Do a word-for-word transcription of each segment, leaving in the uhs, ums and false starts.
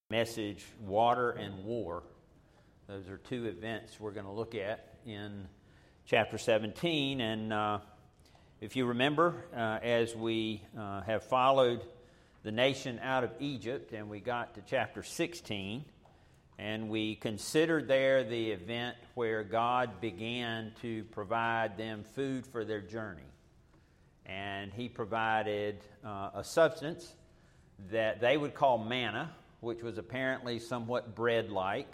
Message, Water and War. Those are two events we're going to look at in chapter seventeen. And uh, if you remember, uh, as we uh, have followed the nation out of Egypt, and we got to chapter sixteen, and we considered there the event where God began to provide them food for their journey. And He provided uh, a substance that they would call manna, which was apparently somewhat bread-like,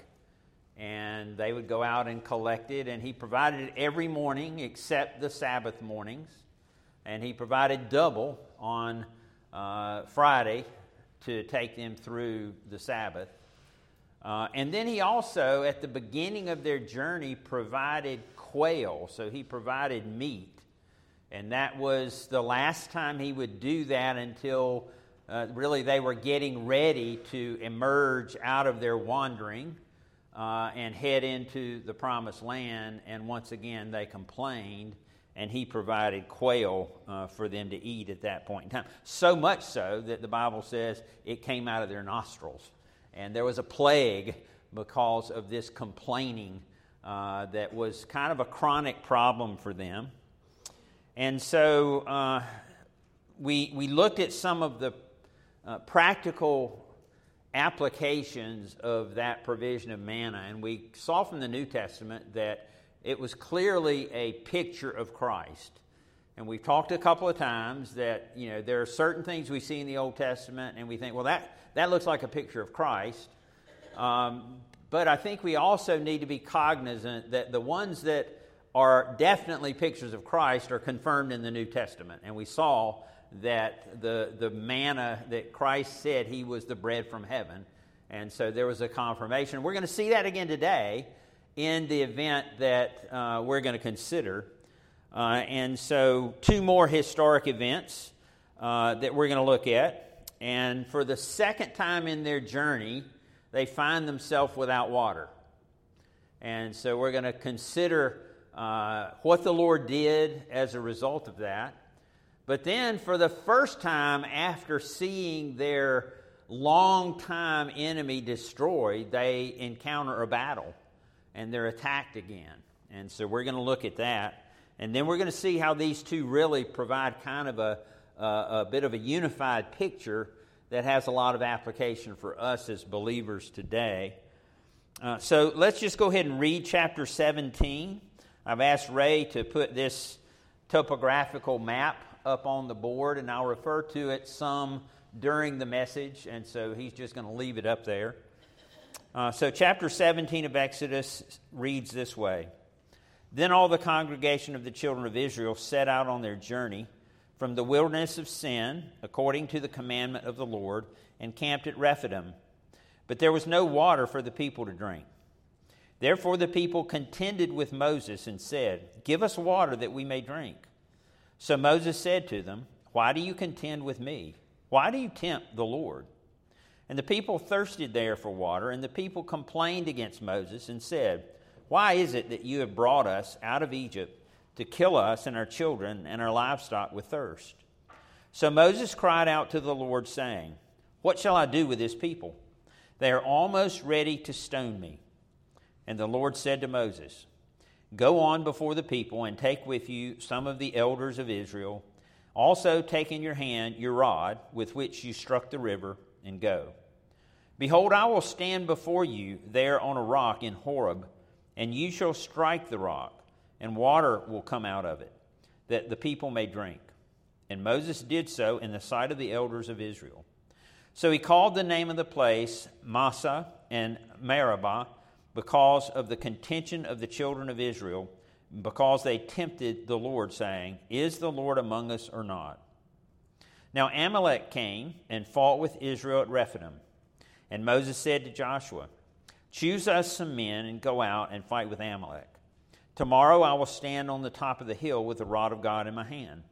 and they would go out and collect it, and He provided it every morning except the Sabbath mornings, and He provided double on uh, Friday to take them through the Sabbath. Uh, and then He also, at the beginning of their journey, provided quail, so He provided meat, and that was the last time He would do that until Uh, really, they were getting ready to emerge out of their wandering uh, and head into the promised land. And once again, they complained, and He provided quail uh, for them to eat at that point in time. So much so that the Bible says it came out of their nostrils. And there was a plague because of this complaining uh, that was kind of a chronic problem for them. And so uh, we we looked at some of the Uh, practical applications of that provision of manna, and we saw from the New Testament that it was clearly a picture of Christ. And we've talked a couple of times that, you know, there are certain things we see in the Old Testament and we think, well, that, that looks like a picture of Christ. Um, but I think we also need to be cognizant that the ones that are definitely pictures of Christ are confirmed in the New Testament. And we saw that the the manna that Christ said He was the bread from heaven. And so there was a confirmation. We're going to see that again today in the event that uh, we're going to consider. Uh, and so two more historic events uh, that we're going to look at. And for the second time in their journey, they find themselves without water. And so we're going to consider uh, what the Lord did as a result of that. But then, for the first time after seeing their long-time enemy destroyed, they encounter a battle, and they're attacked again. And so we're going to look at that. And then we're going to see how these two really provide kind of a, a, a bit of a unified picture that has a lot of application for us as believers today. Uh, so let's just go ahead and read chapter seventeen. I've asked Ray to put this topographical map up on the board, and I'll refer to it some during the message, and so he's just going to leave it up there. Uh, so chapter seventeen of Exodus reads this way. Then all the congregation of the children of Israel set out on their journey from the wilderness of Sin, according to the commandment of the Lord, and camped at Rephidim. But there was no water for the people to drink. Therefore the people contended with Moses and said, "Give us water that we may drink." So Moses said to them, "Why do you contend with me? Why do you tempt the Lord?" And the people thirsted there for water, and the people complained against Moses and said, "Why is it that you have brought us out of Egypt to kill us and our children and our livestock with thirst?" So Moses cried out to the Lord, saying, "What shall I do with this people? They are almost ready to stone me." And the Lord said to Moses, "Go on before the people and take with you some of the elders of Israel. Also take in your hand your rod with which you struck the river, and go. Behold, I will stand before you there on a rock in Horeb, and you shall strike the rock, and water will come out of it, that the people may drink." And Moses did so in the sight of the elders of Israel. So he called the name of the place Massah and Meribah, because of the contention of the children of Israel, because they tempted the Lord, saying, "Is the Lord among us or not?" Now Amalek came and fought with Israel at Rephidim. And Moses said to Joshua, "Choose us some men and go out and fight with Amalek. Tomorrow I will stand on the top of the hill with the rod of God in my hand."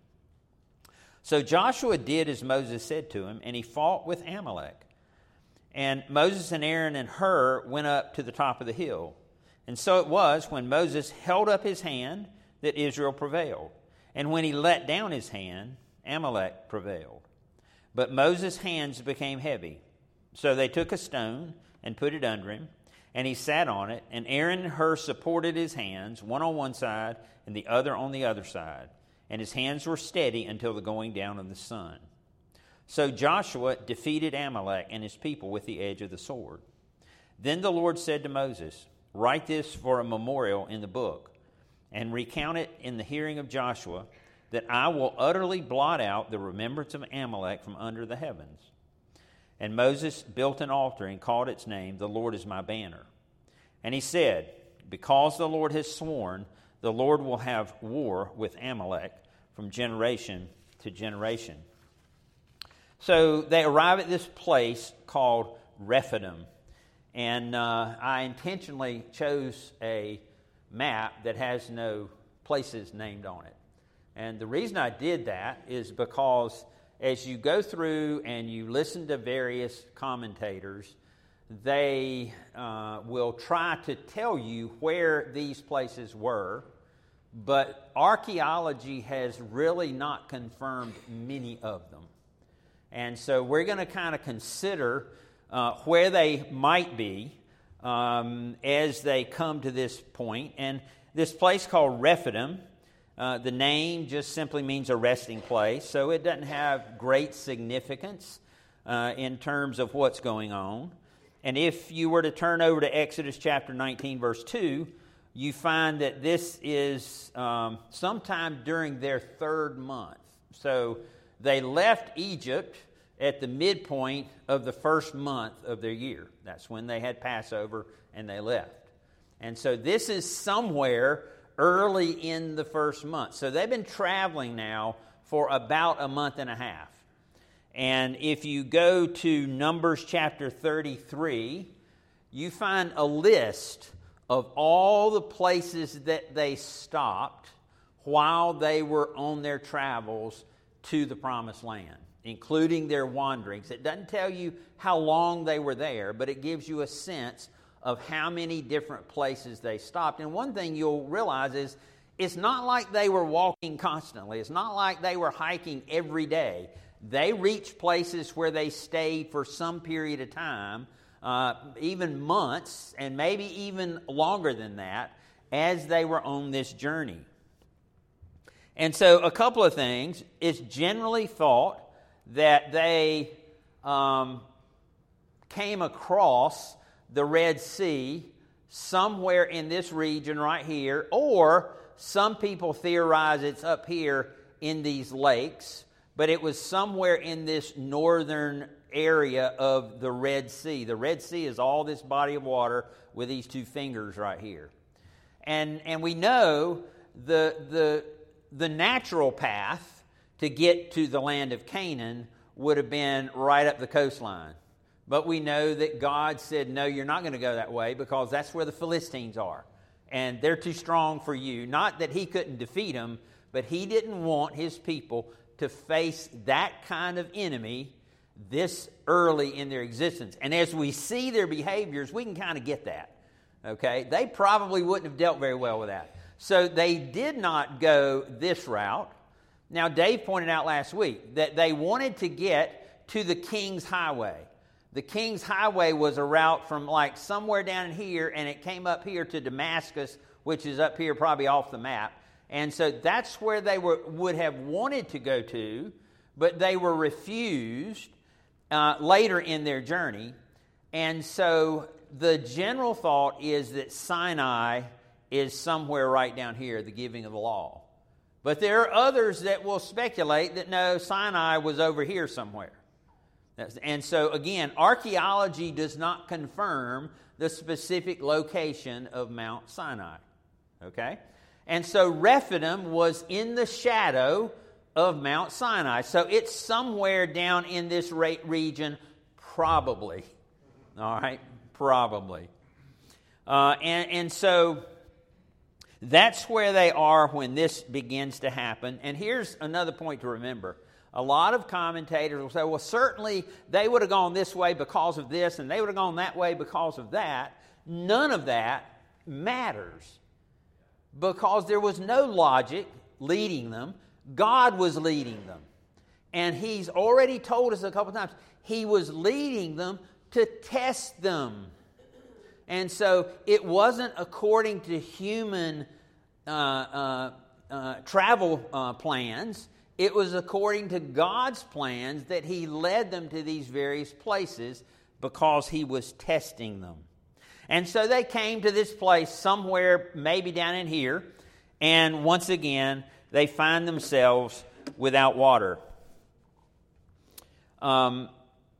So Joshua did as Moses said to him, and he fought with Amalek. And Moses and Aaron and Hur went up to the top of the hill. And so it was, when Moses held up his hand, that Israel prevailed. And when he let down his hand, Amalek prevailed. But Moses' hands became heavy. So they took a stone and put it under him, and he sat on it, and Aaron and Hur supported his hands, one on one side and the other on the other side, and his hands were steady until the going down of the sun. So Joshua defeated Amalek and his people with the edge of the sword. Then the Lord said to Moses, "Write this for a memorial in the book, and recount it in the hearing of Joshua, that I will utterly blot out the remembrance of Amalek from under the heavens." And Moses built an altar and called its name, "The Lord is my banner." And he said, "Because the Lord has sworn, the Lord will have war with Amalek from generation to generation." So they arrive at this place called Rephidim. And uh, I intentionally chose a map that has no places named on it. And the reason I did that is because as you go through and you listen to various commentators, they uh, will try to tell you where these places were, but archaeology has really not confirmed many of them. And so we're going to kind of consider uh, where they might be um, as they come to this point. And this place called Rephidim, Uh, the name just simply means a resting place, so it doesn't have great significance uh, in terms of what's going on. And if you were to turn over to Exodus chapter nineteen, verse two, you find that this is um, sometime during their third month. So they left Egypt at the midpoint of the first month of their year. That's when they had Passover and they left. And so this is somewhere early in the first month. So they've been traveling now for about a month and a half. And if you go to Numbers chapter thirty-three, you find a list of all the places that they stopped while they were on their travels to the Promised Land, including their wanderings. It doesn't tell you how long they were there, but it gives you a sense of how many different places they stopped. And one thing you'll realize is it's not like they were walking constantly. It's not like they were hiking every day. They reached places where they stayed for some period of time, uh, even months, and maybe even longer than that, as they were on this journey. And so a couple of things. It's generally thought that they um, came across the Red Sea somewhere in this region right here, or some people theorize it's up here in these lakes, but it was somewhere in this northern area of the Red Sea. The Red Sea is all this body of water with these two fingers right here. And and we know the the the natural path to get to the land of Canaan would have been right up the coastline. But we know that God said, no, you're not going to go that way because that's where the Philistines are. And they're too strong for you. Not that he couldn't defeat them, but he didn't want his people to face that kind of enemy this early in their existence. And as we see their behaviors, we can kind of get that. Okay? They probably wouldn't have dealt very well with that. So they did not go this route. Now, Dave pointed out last week that they wanted to get to the King's Highway. The King's Highway was a route from like somewhere down in here, and it came up here to Damascus, which is up here probably off the map. And so that's where they were would have wanted to go to, but they were refused uh, later in their journey. And so the general thought is that Sinai is somewhere right down here, the giving of the law. But there are others that will speculate that no, Sinai was over here somewhere. And so, again, archaeology does not confirm the specific location of Mount Sinai. Okay? And so Rephidim was in the shadow of Mount Sinai. So it's somewhere down in this region, probably. All right? Probably. Uh, and, and so that's where they are when this begins to happen. And here's another point to remember. A lot of commentators will say, well, certainly they would have gone this way because of this, and they would have gone that way because of that. None of that matters because there was no logic leading them. God was leading them. And he's already told us a couple times, he was leading them to test them. And so it wasn't according to human uh, uh, uh, travel uh, plans. It was according to God's plans that He led them to these various places because He was testing them. And so they came to this place somewhere, maybe down in here, and once again, they find themselves without water. Um,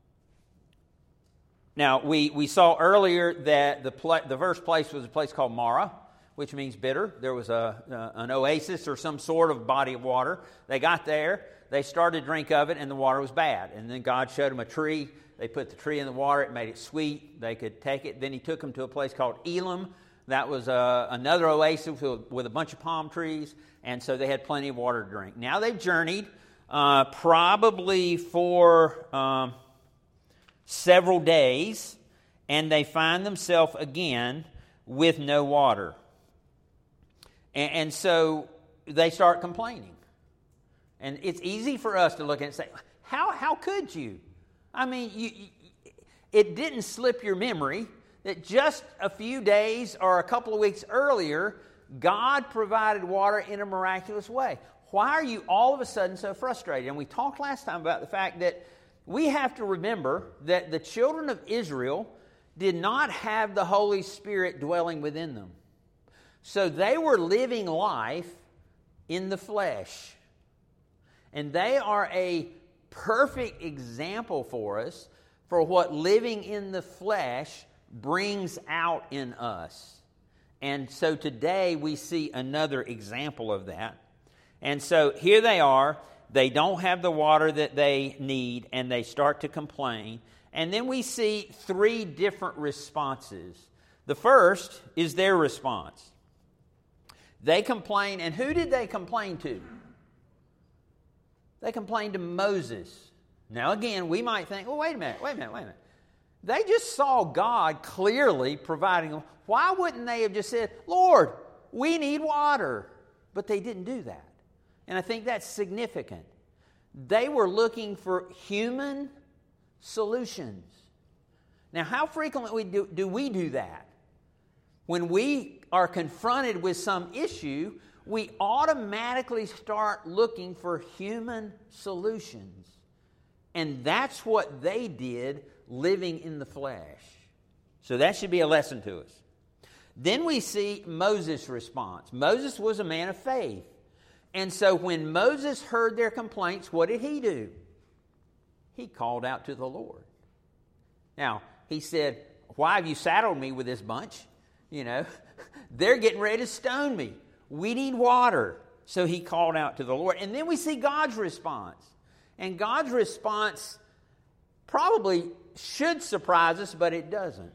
now, we, we saw earlier that the pla- the first place was a place called Marah, which means bitter. There was a uh, an oasis or some sort of body of water. They got there, they started to drink of it, and the water was bad. And then God showed them a tree. They put the tree in the water. It made it sweet. They could take it. Then He took them to a place called Elim. That was uh, another oasis with, with a bunch of palm trees. And so they had plenty of water to drink. Now they've journeyed uh, probably for um, several days. And they find themselves again with no water. And, and so they start complaining. And it's easy for us to look at it and say, how, how could you? I mean, you, you, it didn't slip your memory that just a few days or a couple of weeks earlier, God provided water in a miraculous way. Why are you all of a sudden so frustrated? And we talked last time about the fact that we have to remember that the children of Israel did not have the Holy Spirit dwelling within them. So they were living life in the flesh. And they are a perfect example for us for what living in the flesh brings out in us. And so today we see another example of that. And so here they are. They don't have the water that they need, and they start to complain. And then we see three different responses. The first is their response. They complain, and who did they complain to? They complained to Moses. Now again, we might think, well, wait a minute, wait a minute, wait a minute. They just saw God clearly providing them. Why wouldn't they have just said, Lord, we need water? But they didn't do that. And I think that's significant. They were looking for human solutions. Now, how frequently do, do we do that? When we are confronted with some issue, we automatically start looking for human solutions. And that's what they did living in the flesh. So that should be a lesson to us. Then we see Moses' response. Moses was a man of faith. And so when Moses heard their complaints, what did he do? He called out to the Lord. Now, he said, why have you saddled me with this bunch? You know, they're getting ready to stone me. We need water. So he called out to the Lord. And then we see God's response. And God's response probably should surprise us, but it doesn't.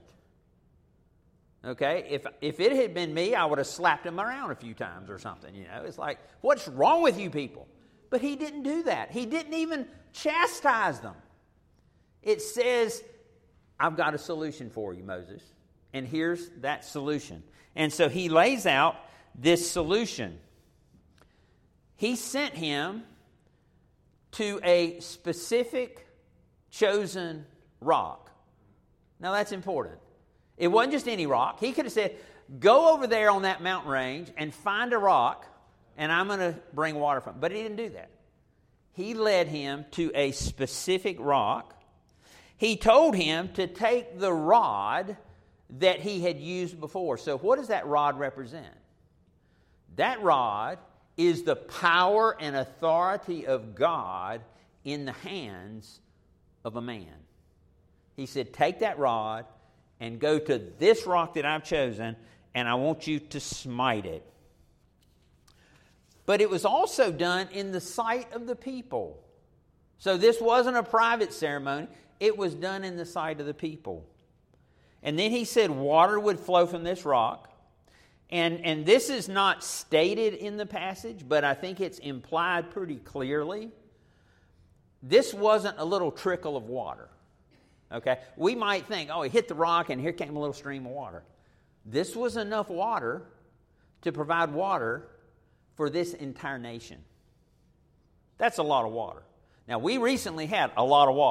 Okay? If if it had been me, I would have slapped him around a few times or something. You know, it's like, what's wrong with you people? But he didn't do that. He didn't even chastise them. It says, I've got a solution for you, Moses. And here's that solution. And so he lays out this solution. He sent him to a specific chosen rock. Now that's important. It wasn't just any rock. He could have said, go over there on that mountain range and find a rock, and I'm going to bring water from it. But he didn't do that. He led him to a specific rock. He told him to take the rod that he had used before. So what does that rod represent? That rod is the power and authority of God in the hands of a man. He said, take that rod and go to this rock that I've chosen, and I want you to smite it. But it was also done in the sight of the people. So this wasn't a private ceremony. It was done in the sight of the people. And then he said water would flow from this rock. And, and this is not stated in the passage, but I think it's implied pretty clearly. This wasn't a little trickle of water. Okay? We might think, oh, he hit the rock and here came a little stream of water. This was enough water to provide water for this entire nation. That's a lot of water. Now, we recently had a lot of water.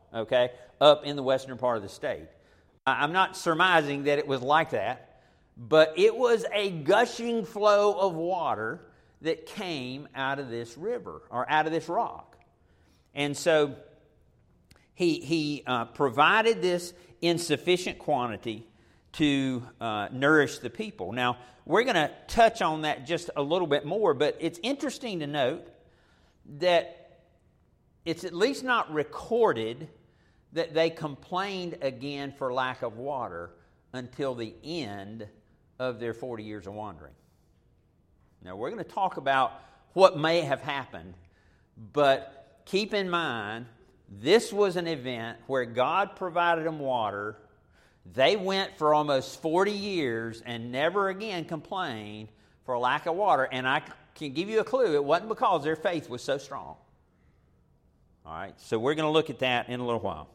okay, up in the western part of the state. I'm not surmising that it was like that, but it was a gushing flow of water that came out of this river, or out of this rock. And so he, he uh, provided this in sufficient quantity to uh, nourish the people. Now, we're going to touch on that just a little bit more, but it's interesting to note that it's at least not recorded that they complained again for lack of water until the end of their forty years of wandering. Now, we're going to talk about what may have happened, but keep in mind, this was an event where God provided them water. They went for almost forty years and never again complained for a lack of water. And I can give you a clue, it wasn't because their faith was so strong. All right, so we're going to look at that in a little while.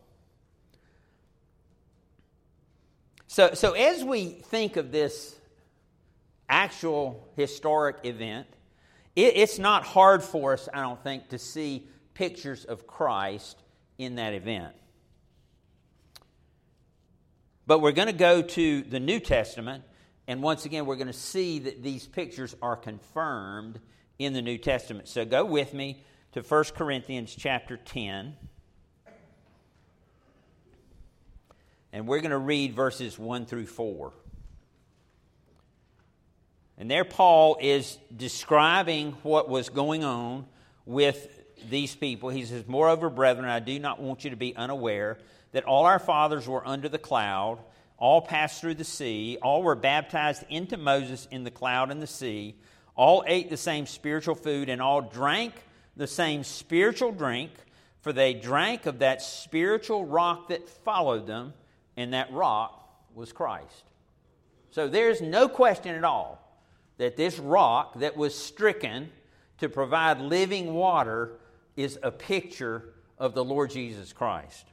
So, so as we think of this actual historic event, it, it's not hard for us, I don't think, to see pictures of Christ in that event. But we're going to go to the New Testament, and once again, we're going to see that these pictures are confirmed in the New Testament. So go with me to First Corinthians chapter ten. And we're going to read verses one through four. And there Paul is describing what was going on with these people. He says, "Moreover, brethren, I do not want you to be unaware that all our fathers were under the cloud, all passed through the sea, all were baptized into Moses in the cloud and the sea, all ate the same spiritual food, and all drank the same spiritual drink, for they drank of that spiritual rock that followed them, and that rock was Christ." So there's no question at all that this rock that was stricken to provide living water is a picture of the Lord Jesus Christ.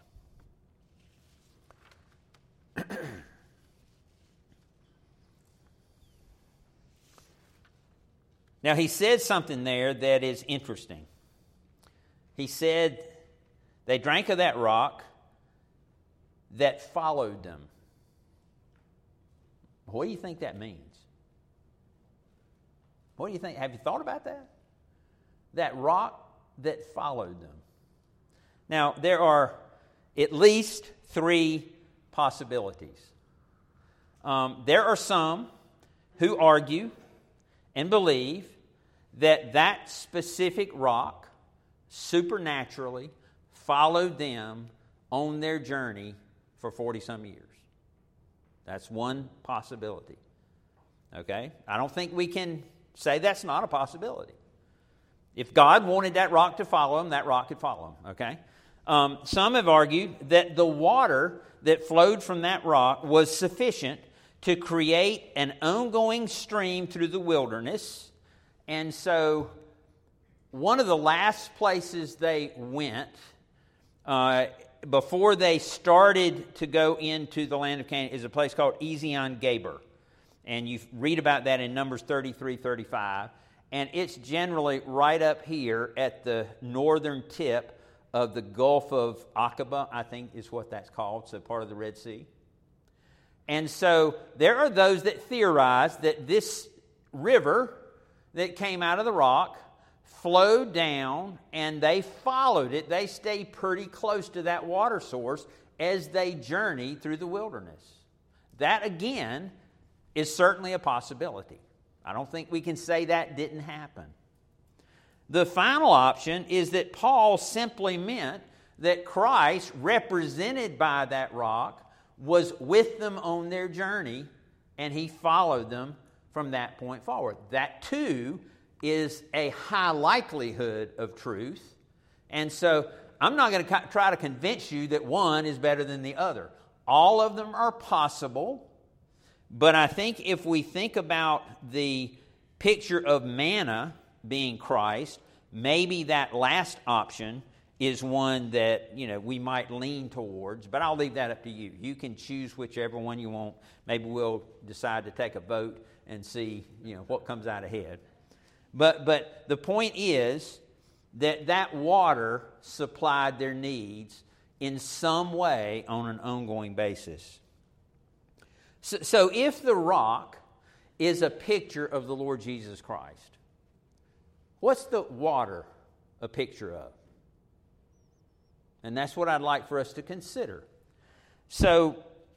Now, he said something there that is interesting. He said they drank of that rock that followed them. What do you think that means? What do you think? Have you thought about that? That rock that followed them. Now, there are at least three possibilities. Um, there are some who argue and believe that that specific rock supernaturally followed them on their journey for forty-some years. That's one possibility. Okay? I don't think we can say that's not a possibility. If God wanted that rock to follow him, that rock could follow him. Okay? Um, some have argued that the water that flowed from that rock was sufficient to create an ongoing stream through the wilderness. And so one of the last places they went uh, before they started to go into the land of Canaan is a place called Ezion-Geber. And you read about that in Numbers thirty-three, thirty-five. And it's generally right up here at the northern tip of the Gulf of Aqaba, I think is what that's called, so part of the Red Sea. And so there are those that theorize that this river that came out of the rock flowed down and they followed it. They stayed pretty close to that water source as they journeyed through the wilderness. That, again, is certainly a possibility. I don't think we can say that didn't happen. The final option is that Paul simply meant that Christ, represented by that rock, was with them on their journey, and he followed them from that point forward. That, too, is a high likelihood of truth. And so I'm not going to try to convince you that one is better than the other. All of them are possible, but I think if we think about the picture of manna being Christ, maybe that last option is one that, you know, we might lean towards, but I'll leave that up to you. You can choose whichever one you want. Maybe we'll decide to take a vote and see, you know, what comes out ahead. But but the point is that that water supplied their needs in some way on an ongoing basis. So, so if the rock is a picture of the Lord Jesus Christ, what's the water a picture of? And that's what I'd like for us to consider. So,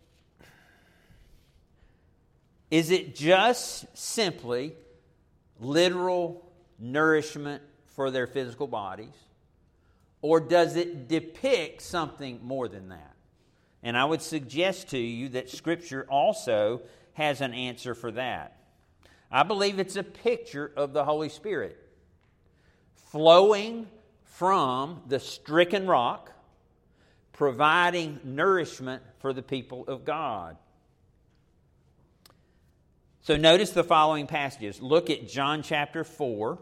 is it just simply literal nourishment for their physical bodies? Or does it depict something more than that? And I would suggest to you that Scripture also has an answer for that. I believe it's a picture of the Holy Spirit flowing from the stricken rock, providing nourishment for the people of God. So notice the following passages. Look at John chapter four.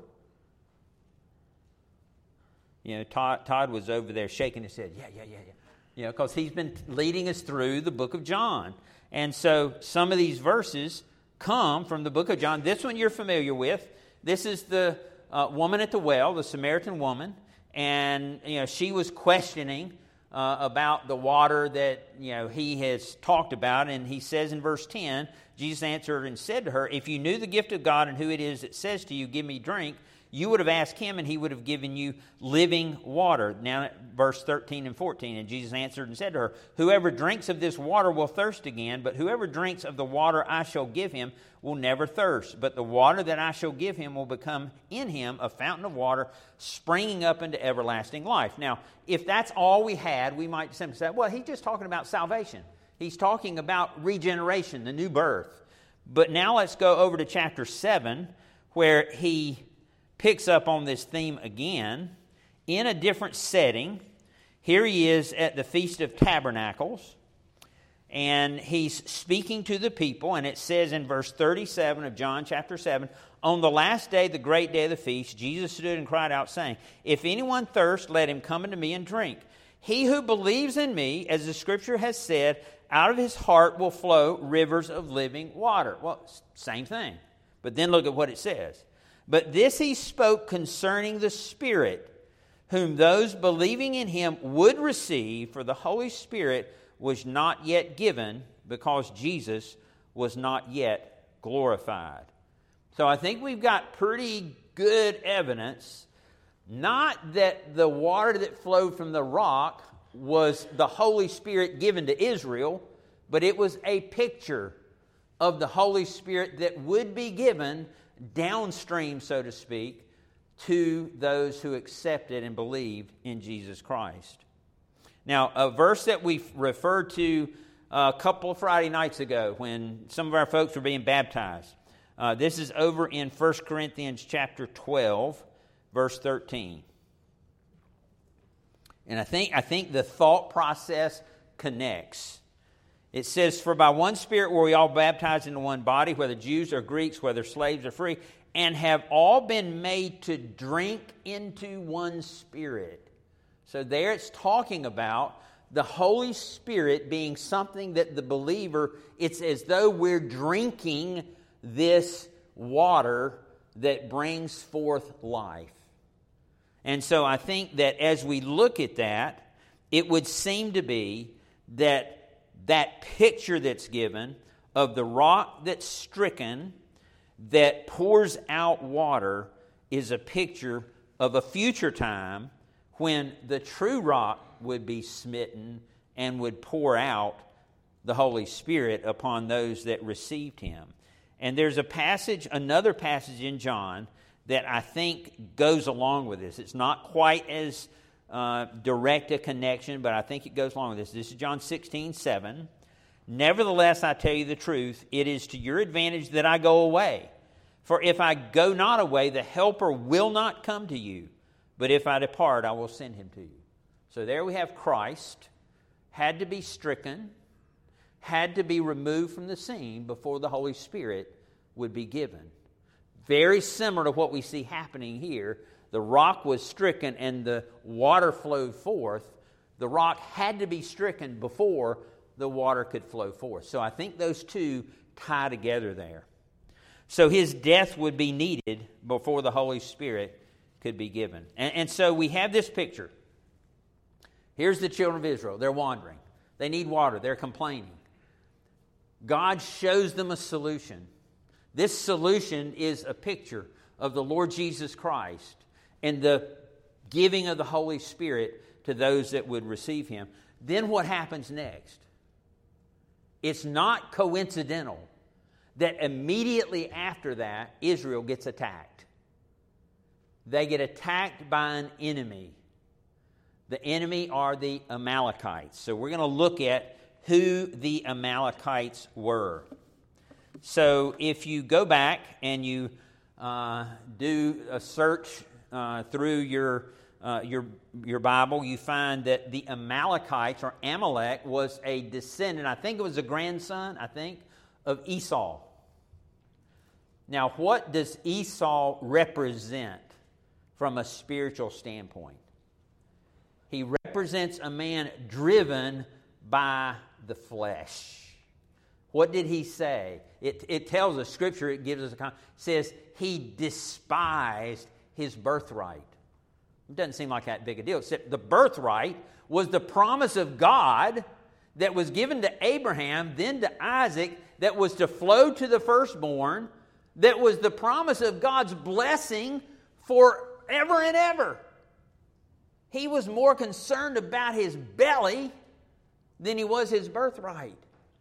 You know, Todd, Todd was over there shaking his head. Yeah, yeah, yeah, yeah. You know, because he's been leading us through the book of John. And so some of these verses come from the book of John. This one you're familiar with. This is the uh, woman at the well, the Samaritan woman. And, you know, she was questioning uh, about the water that, you know, he has talked about. And he says in verse ten, Jesus answered and said to her, if you knew the gift of God and who it is that says to you, give me drink, you would have asked him, and he would have given you living water. Now, verse thirteen and fourteen, and Jesus answered and said to her, whoever drinks of this water will thirst again, but whoever drinks of the water I shall give him will never thirst. But the water that I shall give him will become in him a fountain of water springing up into everlasting life. Now, if that's all we had, we might simply say, well, he's just talking about salvation. He's talking about regeneration, the new birth. But now let's go over to chapter seven, where he picks up on this theme again in a different setting. Here he is at the Feast of Tabernacles, and he's speaking to the people, and it says in verse thirty-seven of John chapter seven, on the last day, the great day of the feast, Jesus stood and cried out, saying, if anyone thirst, let him come unto me and drink. He who believes in me, as the Scripture has said, out of his heart will flow rivers of living water. Well, same thing. But then look at what it says. But this he spoke concerning the Spirit, whom those believing in him would receive, for the Holy Spirit was not yet given, because Jesus was not yet glorified. So I think we've got pretty good evidence, not that the water that flowed from the rock was the Holy Spirit given to Israel, but it was a picture of the Holy Spirit that would be given downstream, so to speak, to those who accepted and believed in Jesus Christ. Now, a verse that we referred to a couple of Friday nights ago when some of our folks were being baptized. Uh, this is over in First Corinthians chapter twelve, verse thirteen. And I think I think the thought process connects. It says, for by one Spirit were we all baptized into one body, whether Jews or Greeks, whether slaves or free, and have all been made to drink into one Spirit. So there it's talking about the Holy Spirit being something that the believer, it's as though we're drinking this water that brings forth life. And so I think that as we look at that, it would seem to be that that picture that's given of the rock that's stricken, that pours out water, is a picture of a future time when the true rock would be smitten and would pour out the Holy Spirit upon those that received him. And there's a passage, another passage in John that I think goes along with this. It's not quite as uh, direct a connection, but I think it goes along with this. This is John sixteen seven. Nevertheless, I tell you the truth, it is to your advantage that I go away. For if I go not away, the Helper will not come to you. But if I depart, I will send him to you. So there we have Christ, had to be stricken, had to be removed from the scene before the Holy Spirit would be given. Very similar to what we see happening here. The rock was stricken and the water flowed forth. The rock had to be stricken before the water could flow forth. So I think those two tie together there. So his death would be needed before the Holy Spirit could be given. And, and so we have this picture. Here's the children of Israel. They're wandering. They need water. They're complaining. God shows them a solution. This solution is a picture of the Lord Jesus Christ and the giving of the Holy Spirit to those that would receive Him. Then what happens next? It's not coincidental that immediately after that, Israel gets attacked. They get attacked by an enemy. The enemy are the Amalekites. So we're going to look at who the Amalekites were. So if you go back and you uh, do a search uh, through your uh, your your Bible, you find that the Amalekites, or Amalek, was a descendant. I think it was a grandson. I think of Esau. Now, what does Esau represent from a spiritual standpoint? He represents a man driven by the flesh. What did he say? It, it tells us, Scripture, it gives us a comment, says he despised his birthright. It doesn't seem like that big a deal, except the birthright was the promise of God that was given to Abraham, then to Isaac, that was to flow to the firstborn, that was the promise of God's blessing forever and ever. He was more concerned about his belly than he was his birthright.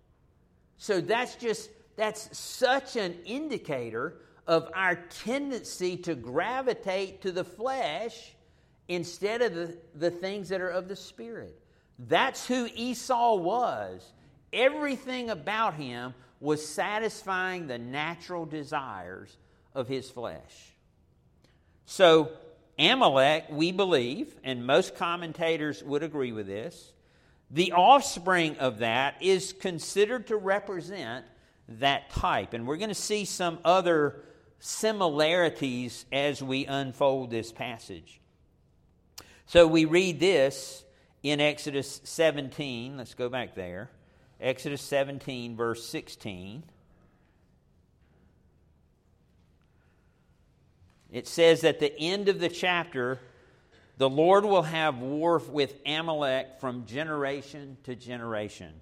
So that's just, that's such an indicator of our tendency to gravitate to the flesh instead of the, the things that are of the Spirit. That's who Esau was. Everything about him was satisfying the natural desires of his flesh. So Amalek, we believe, and most commentators would agree with this, the offspring of that is considered to represent that type. And we're going to see some other similarities as we unfold this passage. So we read this in Exodus seventeen. Let's go back there. Exodus seventeen, verse sixteen. It says at the end of the chapter, the Lord will have war with Amalek from generation to generation.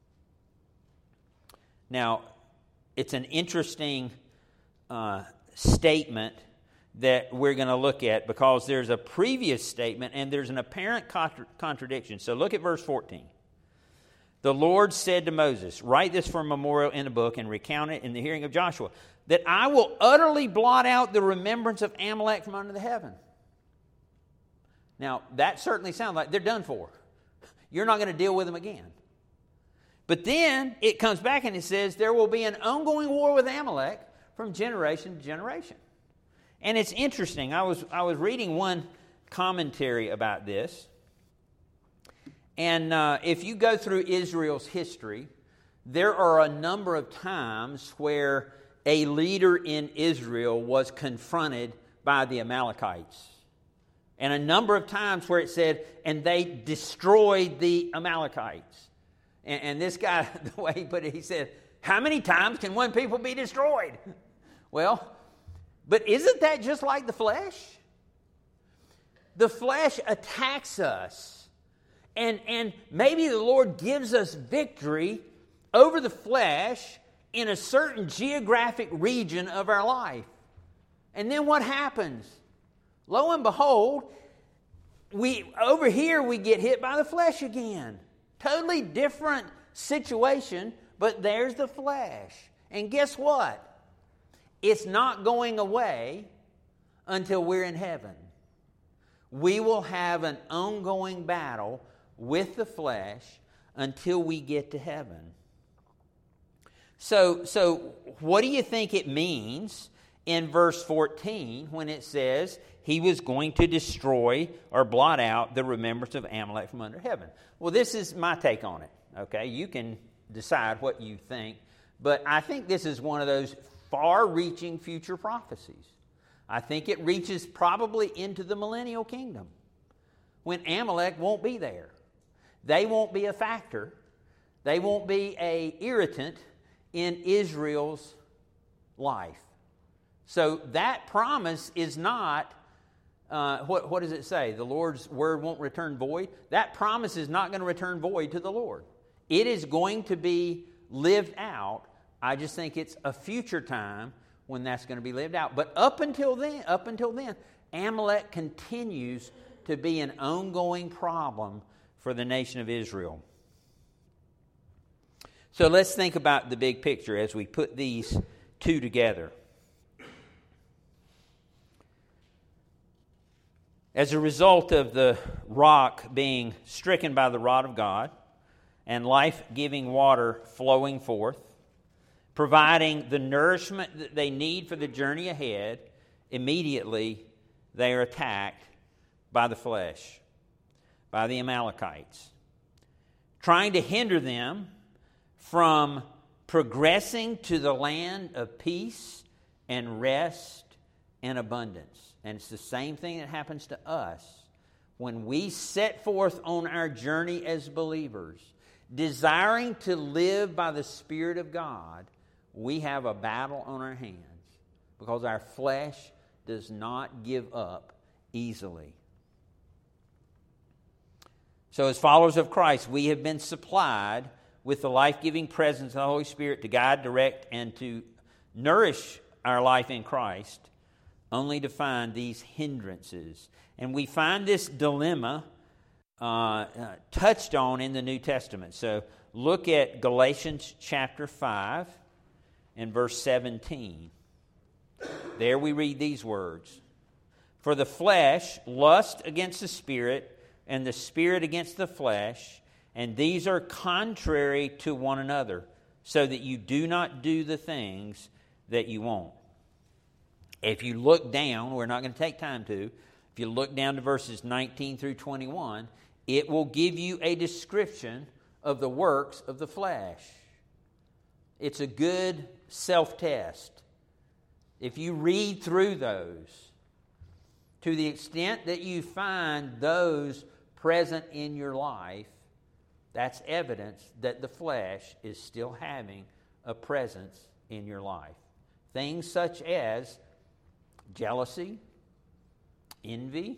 Now, it's an interesting uh, statement that we're going to look at because there's a previous statement and there's an apparent contra- contradiction. So look at verse fourteen. The Lord said to Moses, write this for a memorial in a book and recount it in the hearing of Joshua, that I will utterly blot out the remembrance of Amalek from under the heaven. Now, that certainly sounds like they're done for. You're not going to deal with them again. But then it comes back and it says there will be an ongoing war with Amalek from generation to generation. And it's interesting. I was I was reading one commentary about this. And uh, if you go through Israel's history, there are a number of times where a leader in Israel was confronted by the Amalekites. And a number of times where it said, and they destroyed the Amalekites. And, and this guy, the way he put it, he said, how many times can one people be destroyed? Well, but isn't that just like the flesh? The flesh attacks us. And, and maybe the Lord gives us victory over the flesh in a certain geographic region of our life. And then what happens? Lo and behold, we over here we get hit by the flesh again. Totally different situation, but there's the flesh. And guess what? It's not going away until we're in heaven. We will have an ongoing battle with the flesh until we get to heaven. So, so what do you think it means in verse fourteen when it says he was going to destroy or blot out the remembrance of Amalek from under heaven? Well, this is my take on it. Okay, you can decide what you think, but I think this is one of those far-reaching future prophecies. I think it reaches probably into the millennial kingdom when Amalek won't be there. They won't be a factor. They won't be an irritant in Israel's life. So that promise is not uh, what, what does it say? The Lord's word won't return void. That promise is not going to return void to the Lord. It is going to be lived out. I just think it's a future time when that's going to be lived out. But up until then, up until then, Amalek continues to be an ongoing problem for the nation of Israel. So let's think about the big picture as we put these two together. As a result of the rock being stricken by the rod of God and life-giving water flowing forth, providing the nourishment that they need for the journey ahead, immediately they are attacked by the flesh, by the Amalekites, trying to hinder them from progressing to the land of peace and rest and abundance. And it's the same thing that happens to us when we set forth on our journey as believers, desiring to live by the Spirit of God. We have a battle on our hands because our flesh does not give up easily. So as followers of Christ, we have been supplied with the life-giving presence of the Holy Spirit to guide, direct, and to nourish our life in Christ, only to find these hindrances. And we find this dilemma uh, uh, touched on in the New Testament. So look at Galatians chapter five and verse seventeen. There we read these words. For the flesh lusts against the Spirit, and the Spirit against the flesh, and these are contrary to one another, so that you do not do the things that you want. If you look down, we're not going to take time to, if you look down to verses nineteen through twenty-one, it will give you a description of the works of the flesh. It's a good self-test. If you read through those, to the extent that you find those present in your life, that's evidence that the flesh is still having a presence in your life. Things such as jealousy, envy,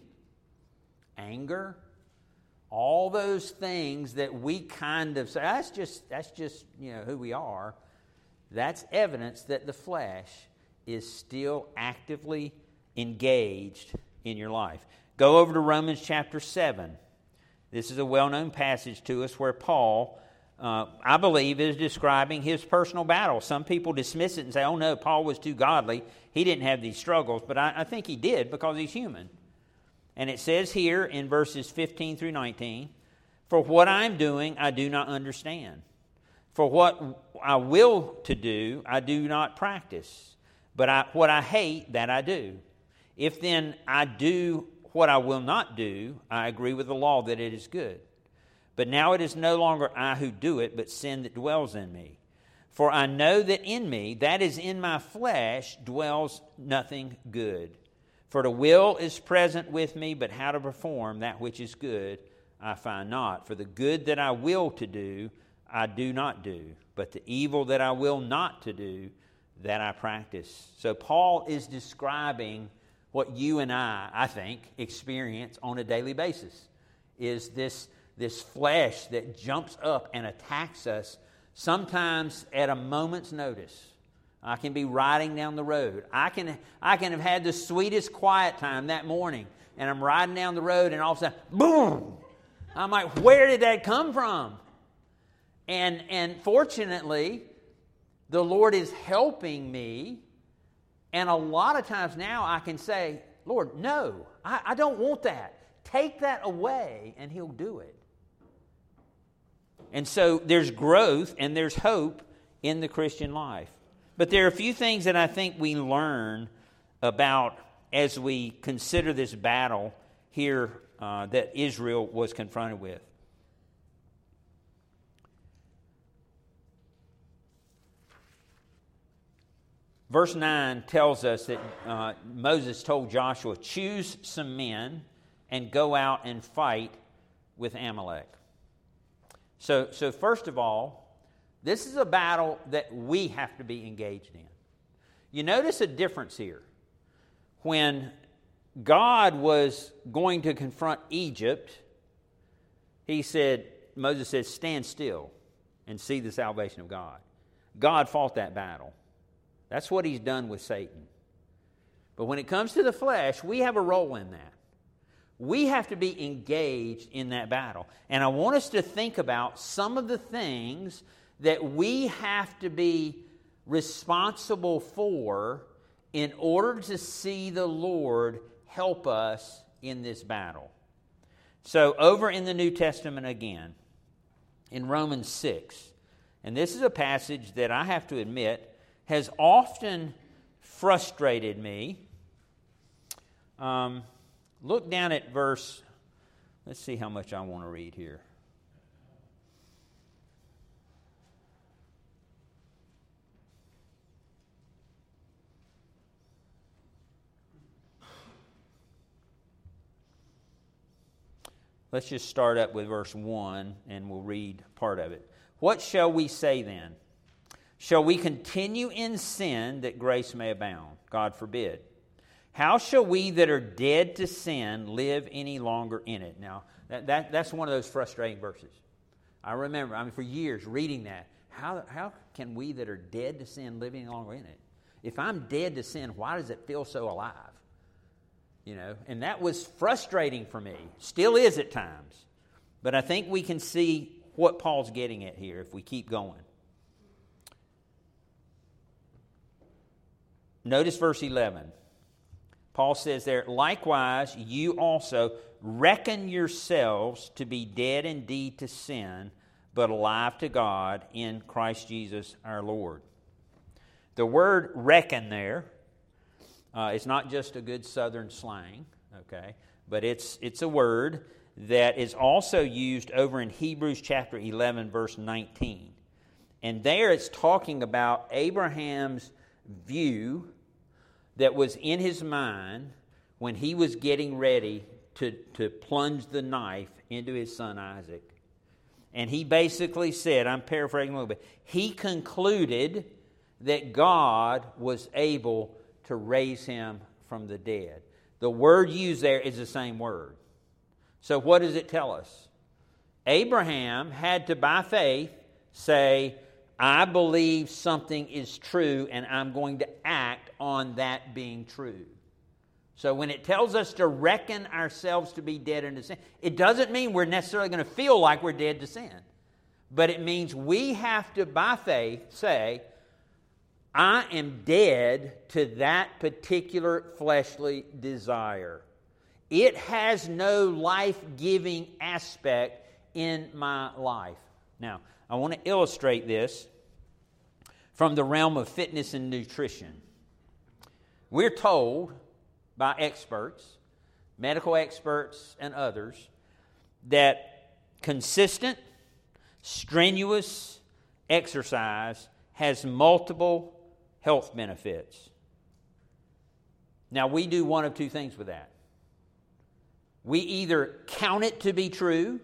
anger, all those things that we kind of say, that's just, that's just, you know, who we are. That's evidence that the flesh is still actively engaged in your life. Go over to Romans chapter seven. This is a well-known passage to us where Paul, uh, I believe, is describing his personal battle. Some people dismiss it and say, oh no, Paul was too godly. He didn't have these struggles. But I, I think he did because he's human. And it says here in verses fifteen through nineteen, for what I'm doing, I do not understand. For what I will to do, I do not practice. But I, what I hate, that I do. If then I do what I will not do, I agree with the law that it is good. But now it is no longer I who do it, but sin that dwells in me. For I know that in me, that is in my flesh, dwells nothing good. For the will is present with me, but how to perform that which is good, I find not. For the good that I will to do, I do not do. But the evil that I will not to do, that I practice. So Paul is describing what you and I, I think, experience on a daily basis, is this, this flesh that jumps up and attacks us, sometimes at a moment's notice. I can be riding down the road. I can, I can have had the sweetest quiet time that morning, and I'm riding down the road, and all of a sudden, boom! I'm like, where did that come from? And, and fortunately, the Lord is helping me. And a lot of times now I can say, Lord, no, I, I don't want that. Take that away, and He'll do it. And so there's growth and there's hope in the Christian life. But there are a few things that I think we learn about as we consider this battle here uh, that Israel was confronted with. Verse nine tells us that uh, Moses told Joshua, choose some men and go out and fight with Amalek. So, so first of all, this is a battle that we have to be engaged in. You notice a difference here. When God was going to confront Egypt, he said, Moses said, stand still and see the salvation of God. God fought that battle. That's what he's done with Satan. But when it comes to the flesh, we have a role in that. We have to be engaged in that battle. And I want us to think about some of the things that we have to be responsible for in order to see the Lord help us in this battle. So over in the New Testament again, in Romans six, and this is a passage that I have to admit has often frustrated me. Um, look down at verse, let's see how much I want to read here. Let's just start up with verse one and we'll read part of it. What shall we say then? Shall we continue in sin that grace may abound? God forbid. How shall we that are dead to sin live any longer in it? Now, that, that that's one of those frustrating verses. I remember, I mean, for years reading that. How, how can we that are dead to sin live any longer in it? If I'm dead to sin, why does it feel so alive? You know, and that was frustrating for me. Still is at times. But I think we can see what Paul's getting at here if we keep going. Notice verse eleven. Paul says there, likewise, you also reckon yourselves to be dead indeed to sin, but alive to God in Christ Jesus our Lord. The word reckon there, uh, it's not just a good southern slang, okay, but it's it's a word that is also used over in Hebrews chapter eleven, verse nineteen. And there it's talking about Abraham's view that was in his mind when he was getting ready to, to plunge the knife into his son Isaac. And he basically said, I'm paraphrasing a little bit, he concluded that God was able to raise him from the dead. The word used there is the same word. So what does it tell us? Abraham had to, by faith, say, I believe something is true and I'm going to act on that being true. So when it tells us to reckon ourselves to be dead unto sin, it doesn't mean we're necessarily going to feel like we're dead to sin. But it means we have to, by faith, say, I am dead to that particular fleshly desire. It has no life-giving aspect in my life. Now, I want to illustrate this from the realm of fitness and nutrition. We're told by experts, medical experts and others, that consistent, strenuous exercise has multiple health benefits. Now, we do one of two things with that. We either count it to be true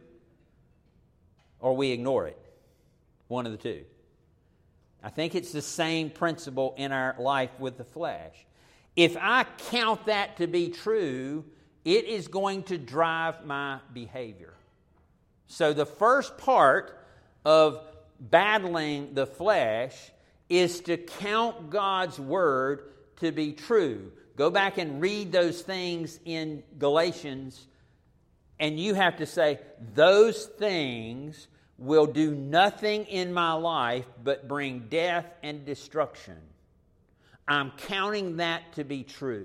or we ignore it. One of the two. I think it's the same principle in our life with the flesh. If I count that to be true, it is going to drive my behavior. So the first part of battling the flesh is to count God's word to be true. Go back and read those things in Galatians, and you have to say, those things will do nothing in my life but bring death and destruction. I'm counting that to be true.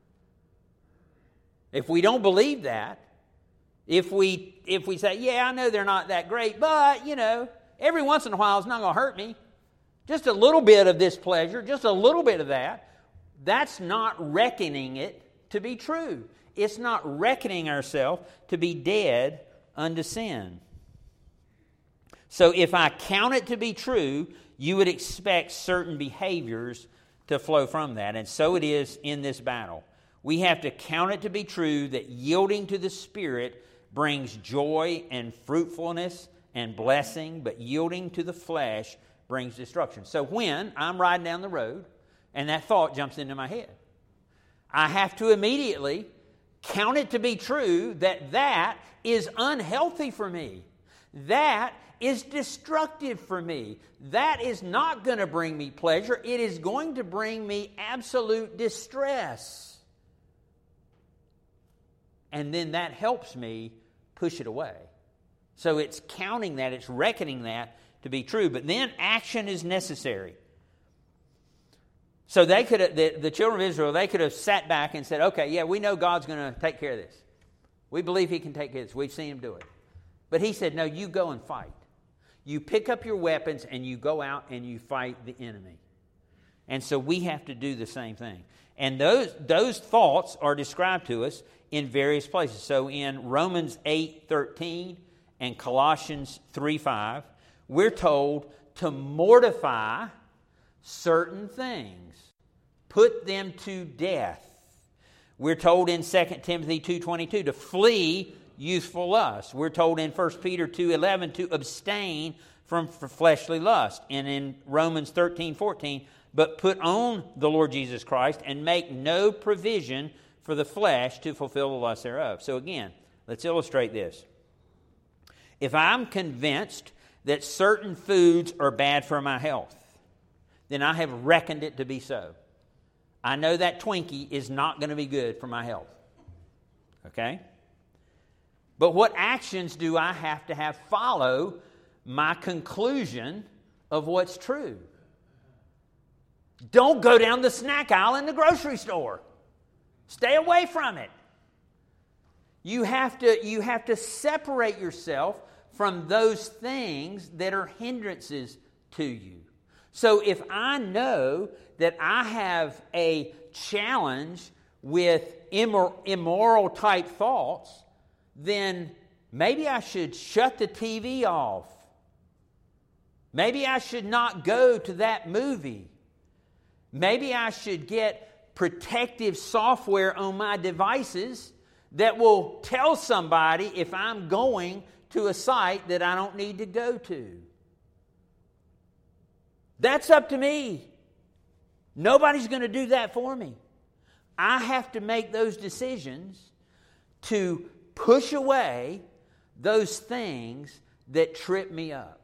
If we don't believe that, if we if we say, yeah, I know they're not that great, but, you know, every once in a while it's not going to hurt me. Just a little bit of this pleasure, just a little bit of that, that's not reckoning it to be true. It's not reckoning ourselves to be dead unto sin. So if I count it to be true, you would expect certain behaviors to flow from that. And so it is in this battle. We have to count it to be true that yielding to the Spirit brings joy and fruitfulness and blessing, but yielding to the flesh brings destruction. So when I'm riding down the road and that thought jumps into my head, I have to immediately count it to be true that that is unhealthy for me. That is destructive for me. That is not going to bring me pleasure. It is going to bring me absolute distress. And then that helps me push it away. So it's counting that, it's reckoning that to be true. But then action is necessary. So they could have, the, the children of Israel, they could have sat back and said, okay, yeah, we know God's going to take care of this. We believe He can take care of this. We've seen Him do it. But He said, no, you go and fight. You pick up your weapons and you go out and you fight the enemy. And so we have to do the same thing. And those, those thoughts are described to us in various places. So in Romans eight thirteen and Colossians three five, we're told to mortify certain things. Put them to death. We're told in Second Timothy two twenty-two to flee youthful lust. We're told in First Peter two eleven to abstain from fleshly lust. And in Romans thirteen fourteen, but put on the Lord Jesus Christ and make no provision for the flesh to fulfill the lust thereof. So again, let's illustrate this. If I'm convinced that certain foods are bad for my health, then I have reckoned it to be so. I know that Twinkie is not going to be good for my health. Okay? But what actions do I have to have follow my conclusion of what's true? Don't go down the snack aisle in the grocery store. Stay away from it. You have to, you have to separate yourself from those things that are hindrances to you. So if I know that I have a challenge with immor- immoral type thoughts, then maybe I should shut the T V off. Maybe I should not go to that movie. Maybe I should get protective software on my devices that will tell somebody if I'm going to a site that I don't need to go to. That's up to me. Nobody's going to do that for me. I have to make those decisions to push away those things that trip me up.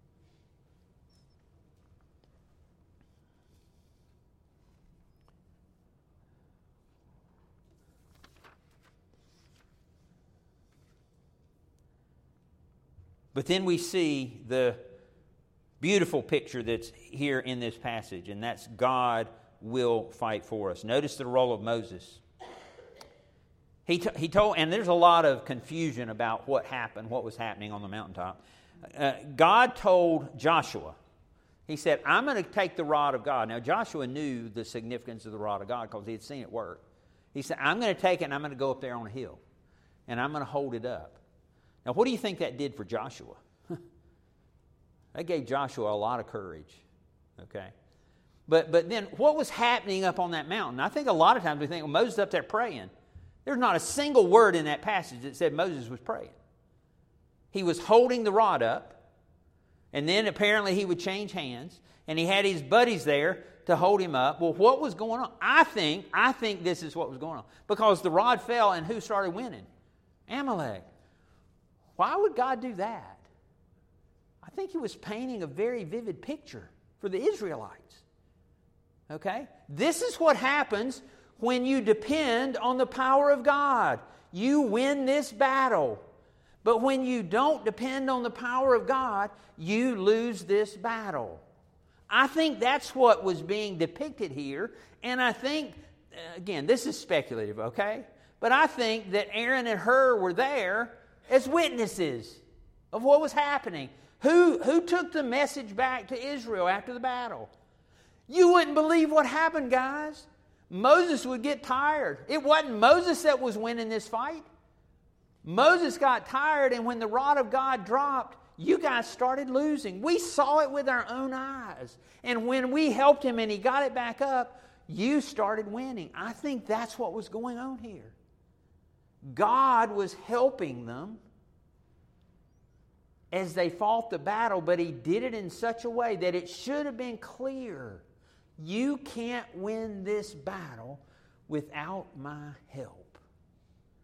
But then we see the beautiful picture that's here in this passage, and that's God will fight for us. Notice the role of Moses. He, t- he told, and there's a lot of confusion about what happened, what was happening on the mountaintop. Uh, God told Joshua, He said, I'm going to take the rod of God. Now, Joshua knew the significance of the rod of God because he had seen it work. He said, I'm going to take it and I'm going to go up there on a hill, and I'm going to hold it up. Now, what do you think that did for Joshua? That gave Joshua a lot of courage, okay? But but then what was happening up on that mountain? I think a lot of times we think, well, Moses is up there praying. There's not a single word in that passage that said Moses was praying. He was holding the rod up, and then apparently he would change hands, and he had his buddies there to hold him up. Well, what was going on? I think, I think this is what was going on. Because the rod fell, and who started winning? Amalek. Why would God do that? I think He was painting a very vivid picture for the Israelites. Okay? This is what happens when you depend on the power of God. You win this battle. But when you don't depend on the power of God, you lose this battle. I think that's what was being depicted here. And I think, again, this is speculative, okay? But I think that Aaron and Hur were there as witnesses of what was happening. Who, who took the message back to Israel after the battle? You wouldn't believe what happened, guys. Moses would get tired. It wasn't Moses that was winning this fight. Moses got tired, and when the rod of God dropped, you guys started losing. We saw it with our own eyes. And when we helped him and he got it back up, you started winning. I think that's what was going on here. God was helping them as they fought the battle, but He did it in such a way that it should have been clear. You can't win this battle without my help.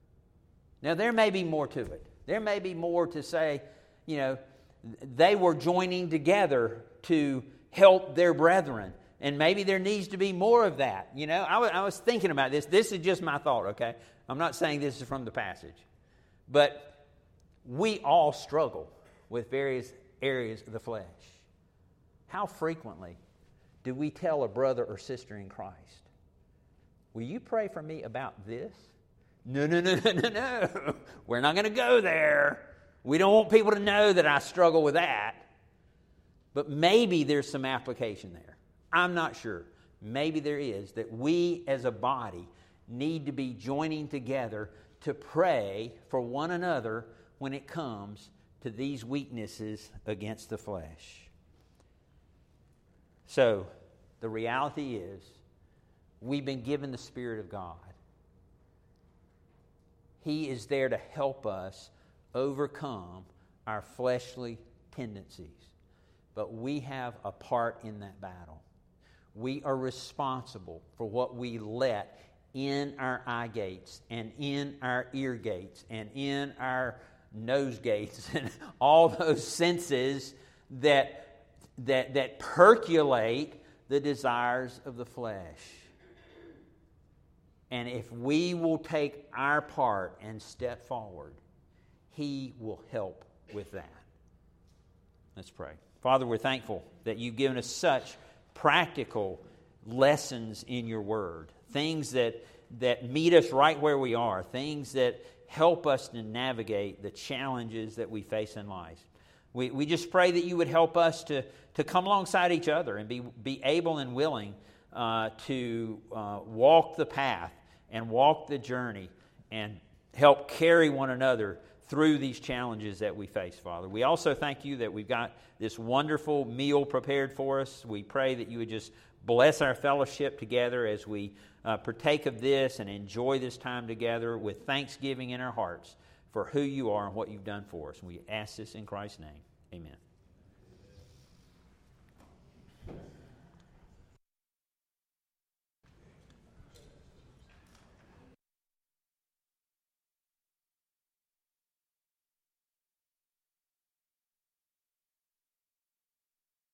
Now, there may be more to it. There may be more to say, you know, they were joining together to help their brethren. And maybe there needs to be more of that. You know, I was, I was thinking about this. This is just my thought, okay? I'm not saying this is from the passage. But we all struggle with various areas of the flesh. How frequently do we tell a brother or sister in Christ, will you pray for me about this? No, no, no, no, no, no. We're not going to go there. We don't want people to know that I struggle with that. But maybe there's some application there. I'm not sure. Maybe there is, that we as a body need to be joining together to pray for one another when it comes to these weaknesses against the flesh. So, the reality is, we've been given the Spirit of God. He is there to help us overcome our fleshly tendencies. But we have a part in that battle. We are responsible for what we let in our eye gates and in our ear gates and in our nose gates and all those senses that, that, that percolate the desires of the flesh. And if we will take our part and step forward, He will help with that. Let's pray. Father, we're thankful that you've given us such practical lessons in your word. Things that, that meet us right where we are. Things that help us to navigate the challenges that we face in life. We, we just pray that you would help us to, to come alongside each other and be, be able and willing uh, to uh, walk the path and walk the journey and help carry one another through these challenges that we face, Father. We also thank you that we've got this wonderful meal prepared for us. We pray that you would just bless our fellowship together as we uh, partake of this and enjoy this time together with thanksgiving in our hearts for who you are and what you've done for us. We ask this in Christ's name. Amen.